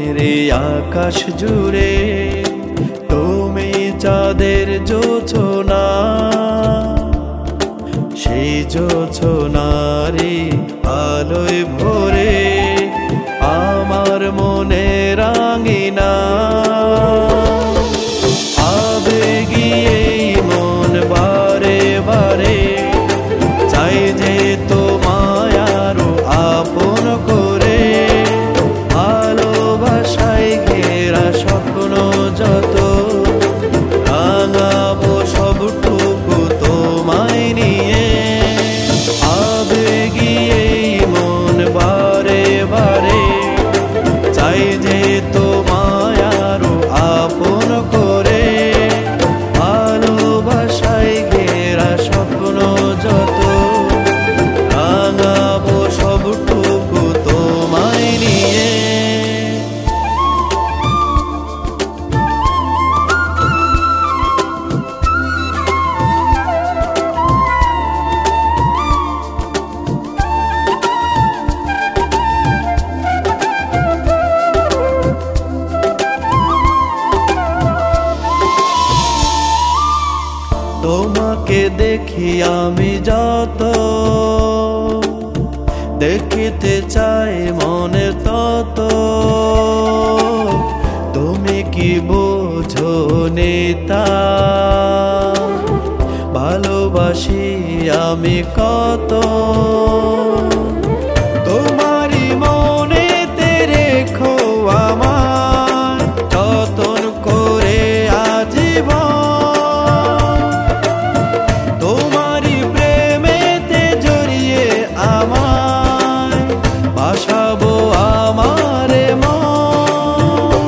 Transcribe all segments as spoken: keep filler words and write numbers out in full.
রে আকাশ জুড়ে তুমি চাঁদের জোছনা, সেই জোছনারি আলোয় ভরে আমার মনে রাঙিনা। আবেগী এই মন বারে বারে চাই যে তোমায় আরো আপন করে, ভালোবাসায় ঘেরা স্বপ্ন যত রাঙাবো সবটুকু তোমায় নিয়ে। আবেগী এই মন বারে বারে চাই যে তোমায় আরো আপন করে, ভালোবাসায় ঘেরা স্বপ্ন যত রাঙাবো সবটুকু তোমায় নিয়ে। তোমাকে দেখি আমি যত, দেখিতে চাই মনে তত, তুমি কি বোঝো নেতা, ভালোবাসি আমি কত। তোমারই মনেতে রেখো আমায় যতন করে আজীবন, ভাসাবো আমার মন।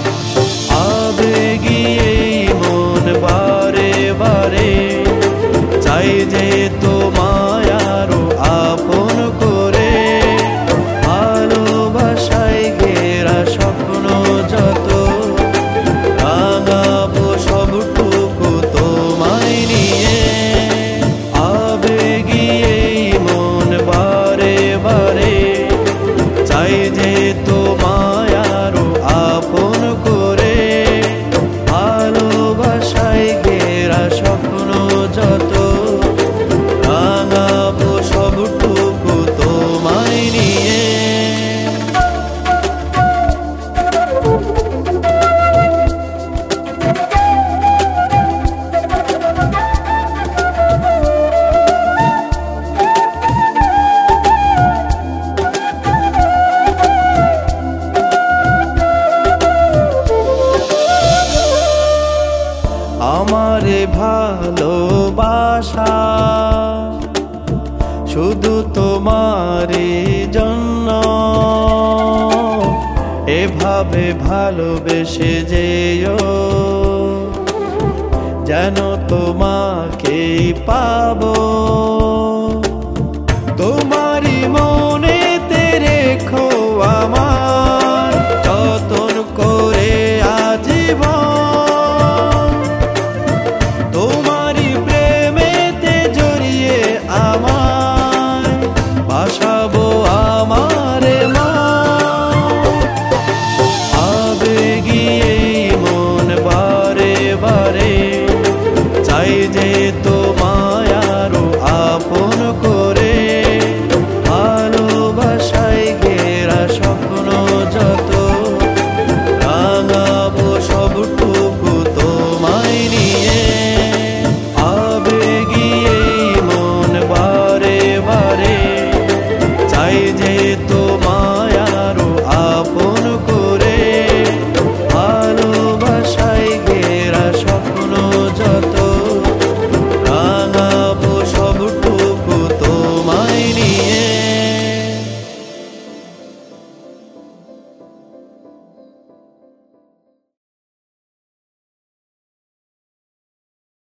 আবেগী এই মন বারে বারে চাই যে তোমায় আরো আপন করে, ভালোবাসায় ঘেরা স্বপ্ন যত রাঙাবো সবটুকু তোমায় নিয়ে। আবেগী এই মন বারে বারে চাই যে তোমায় আরো আপন করে, ভালোবাসায় ঘেরা স্বপ্ন যত রাঙাবো সবটুকু তোমায় নিয়ে। আমারে ভালোবাসা শুধু তোমারই জন্য, এভাবে ভালোবেসে যেও যেন তোমাকেই পাবো।